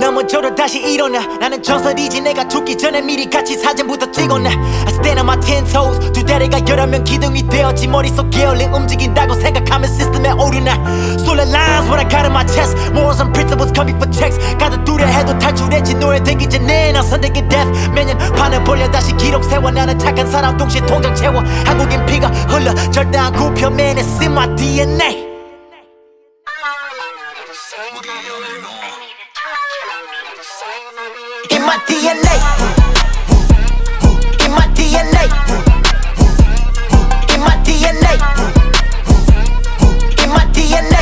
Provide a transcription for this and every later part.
넘어져도 다시 일어나. 나는 전설이지. 내가 죽기 전에 미리 같이 사진부터 찍어놔. I stand on my 10 toes. 두 다리가 여러 명 기둥이 되었지. 머릿속 게을리 움직인다고 생각하면 시스템에 오류나. Solid lines when I got in my chest. Morals and principles coming for checks. 가득두려 해도 탈출했지. 노예되기 전에 난 선택의 death. 매년 판을 벌려 다시 기록 세워. 나는 착한 사람 동시에 통장 채워. 한국인 피가 흘러 절대 안 굽혀. Man, it's in my DNA. In my DNA. In my DNA. In my DNA. In my DNA.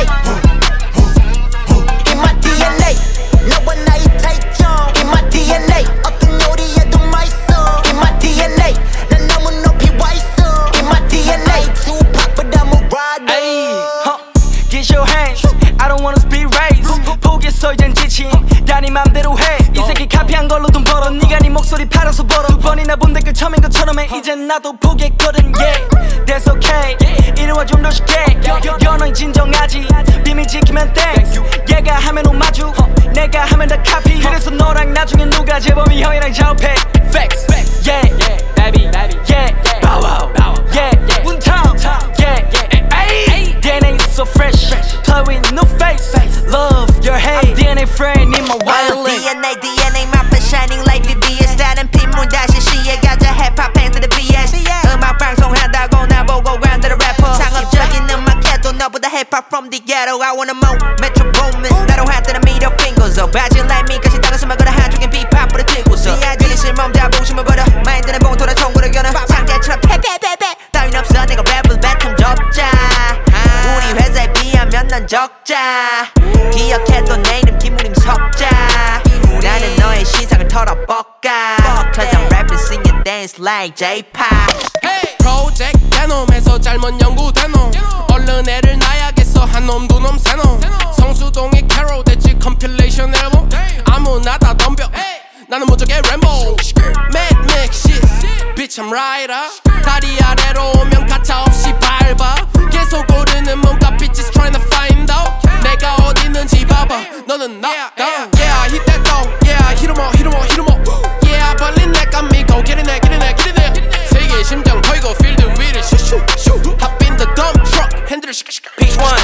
In my DNA. 너와 나의 차이점. In my DNA. 어떤 요리에도 맛있어. In my DNA. 난 너무 높이 와 있어. In my DNA. Tupac but I'm a rider. Ayy, get your hands. I don't wanna speed race. 포기했어 이젠 지친. 다 네 맘대로 해. 이 새끼 카피한 걸로 돈 벌어. 네가 네 목소리 팔아서 벌어. 두 번이나 본 댓글 처음인 것처럼 해. 이젠 나도 포기했거든. Yeah, that's okay. 이리와 좀 더 쉽게. 연어인 진정하지. 비밀 지키면 thanks. 얘가 하면 오마주. 내가 하면 다 카피. 그래서 너랑 나중에 누가 재범이 형이랑 좌우패. Facts. Yeah, baby. Yeah, bow wow. Yeah, 운탕. Yeah, ayy. DNA so fresh. Play with no face. Love your hate. I'm DNA friend in my wallet. DNA 맛배 shining like BBS. 다른 pit문 다시 시에 가자 힙합 팬들의 BS. 음악 방송한다고 나보고 간다는 래퍼. 상업적인 음악해도 너보다 힙합 from the ghetto. I wanna move Metro Boomin. 나로 한때는 middle fingers up. 바지 like me 까지 따라서만 걸어 한쪽엔 힙합으로 들고서. 비아지리실 몸 잡으시면 버려. 마인드는 봉투를 통구를 겨눠. 상대처럼 패패패패 따윈 없어. 내가 랩을 배텀 접자. 우리 회사에 비하면 난 적자. 기억해도 내 이름 김우림 석자. 나는 너의 시상을 털어볶아. Cause I'm rapping, singing, dance like J-pop. Hey! Project Venom에서 잘못 연구된 놈. 얼른 애를 낳아야겠어. 한 놈, 두 놈, 세 놈. 성수동의 캐롤 됐지 compilation 앨범. 아무나 다 덤벼. 나는 무적의 램보. Mad Max shit. Bitch I'm rider. 다리 아래로 오면 가차 없이 밟아. 계속 오르는 몸과 bitches trying to find out. 내가 어디 있는지 봐봐. 너는 knock down. Yeah, I hit that down. Yeah, I hit 'em all, hit 'em all, hit 'em all. Yeah, 벌린 내 감미고 get in there, get in there, get in there. 세계의 심장 털고 field with it. Shoot, shoot. Hop in the dump truck. 핸들을 시끄시끄. Piece 1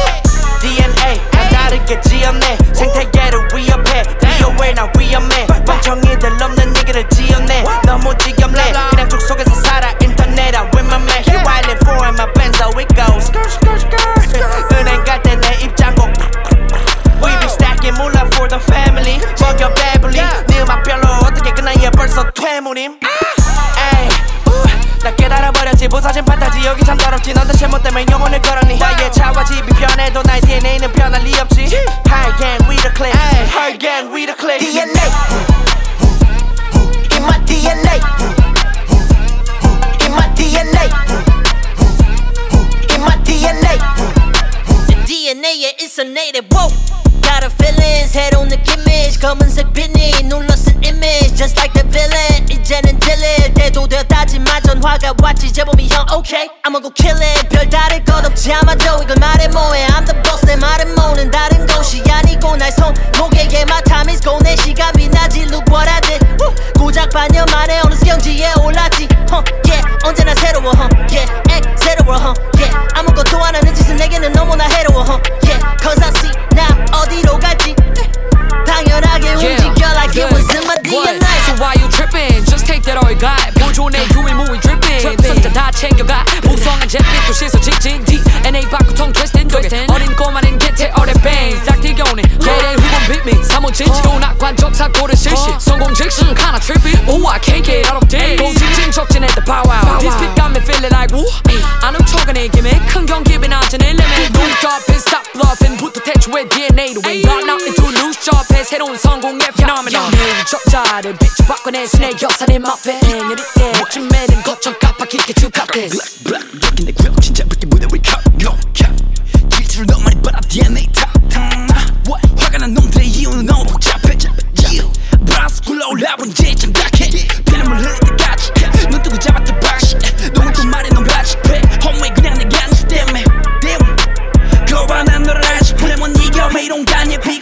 DNA 난 다르게 지었네. 생태계를 위협해. 비어왜 나 위험해. 멍청이들 없는 얘기를 지었네. 너무 지겹네. 그냥 쭉 속에서 살아. 인터넷 I'm with my man. Here I live for in my Benzo it goes. 은행 갈 때 내 입장곡. We be stacking 몰라 for the family. 먹여 배불리. 네 음악 별로 어떻게 끝나야 벌써 퇴물임. 에이 나 깨달아버렸지. 부서진 판타지 여기 참 더럽지. 넌 대체 뭐 때문에 영혼을 걸었니. 나의 차와 집이 변해도 나의 DNA는 변할 리 없지. High gang we the click. High gang we the click. DNA in my DNA. In my DNA. In my DNA. 내 DNA에 있어 native. Whoa. Got a feeling 새로운 느낌이. 검은색 빛이 눌러쓴 image. Just like the villain. 이제는 들릴 때도 되었다지만 전화가 왔지. 재범이 형 okay I'ma go kill it. 별다를 것 없지 아마도 이걸 말해 뭐해. I'm the boss 내 말은 뭐는 다른 곳이 아니고 날 손목에 yeah my time is gone. 내 시간이 나지 look what I did. 고작 반년 만에 어느 경지에 올랐지. Yeah 언제나 새로워 yeah 액 새로워 yeah 아무것도 안 하는 짓은 내게는 너무나 해로워 yeah Cause I see now 어디로 갈지 당연하게 움직여 like it was in my DNA. So why you tripping? Just take that all you got. 보존의 유일무이 dripping. 선자 다 챙겨가. 무성한 잿빛도 씻어 직진. DNA 바꾸통 twisting. 어린 꼬마는 곁에 어린 bangs. 딱 튀겨오네. 걔의 후본 beat me. 사무진 지도나 관적 사고를 실시. 성공 즉시 하나 trippy. Oh I can't get out of this. 공직진 촉진해 the power. This beat got me feeling like woo. 안 훔쳐가네 김에 큰 경기비 낮은 엘레멘. 눈top and stop bluffing. 부터 태초의 DNA로 way. Not now into loose job. 새로운 성공의 phenomenon. 내 적자를 빛을 바꿔내서 내 여산의 맛배. 내일 이때 쯤에는 거쳐 깜빡이게 죽었대. 여기 내 구역 진짜 붉게 무대 we cut no cap. 질투를 너무 많이 받아 DNA 탁탁. 화가 난 놈들의 이유는 너무 복잡해. 브라스 굴러올라본 지 참 딱해. 피눈물 흘릴 때까지 눈 뜨고 잡았던 박시. 너무 좀 말해 넌 바지패. 홈웨이 그냥 내 간지 때문에. 거봐 난 너를 알지. 플레몬 이겨 매일 온간에 비겁하고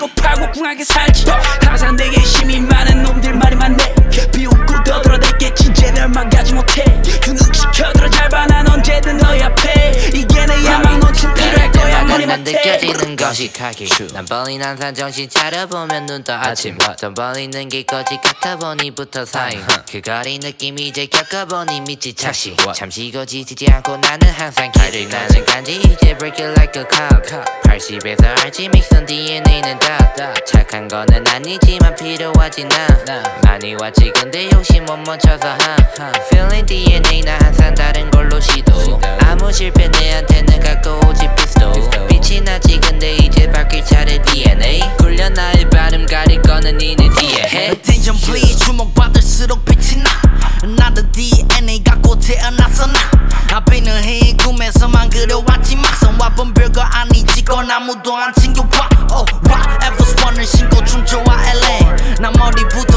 꿍꿍하게 살지 항상 내게 힘이 많은 놈들 말이 많네 비웃고 떠들어댔겠지 쟤들 망가지 못해 두 눈 지켜들어 잘 봐 난 언제든 너희 앞에 이게 내 야망 놓친 필요할 거야 난 느껴지는 것이 카기 난 벌린 항상 정신 차려보면 눈 떠 아침 더 벌리는 게 거짓 같아 보니 붙어 사인 그 거리 느낌 이제 겪어보니 미치 착시 잠시 거지지 않고 나는 항상 길을 나는 간지 이제 break it like a cop 80에서 RG 믹선 DNA는 다 착한 거는 아니지만 필요하지 나 많이 왔지 근데 욕심 못 멈춰서 Feeling DNA 나 항상 다른 걸로 시도 아무 실패 내한테는 갖고 오지 피스톨 빛이 나지 근데 이제 바뀔 차례 DNA 굴려 나의 발음 가릴 거는 니네 뒤에 해 Attention please 주목받을수록 빛이 나 나도 DNA 갖고 태어났어 나 앞에는 해 꿈에서만 그려왔지 막상 와본 별거 아니지 건 아무도 안 챙겨봐 Oh whatever's one을 신고 춤춰와 LA 나 머리부터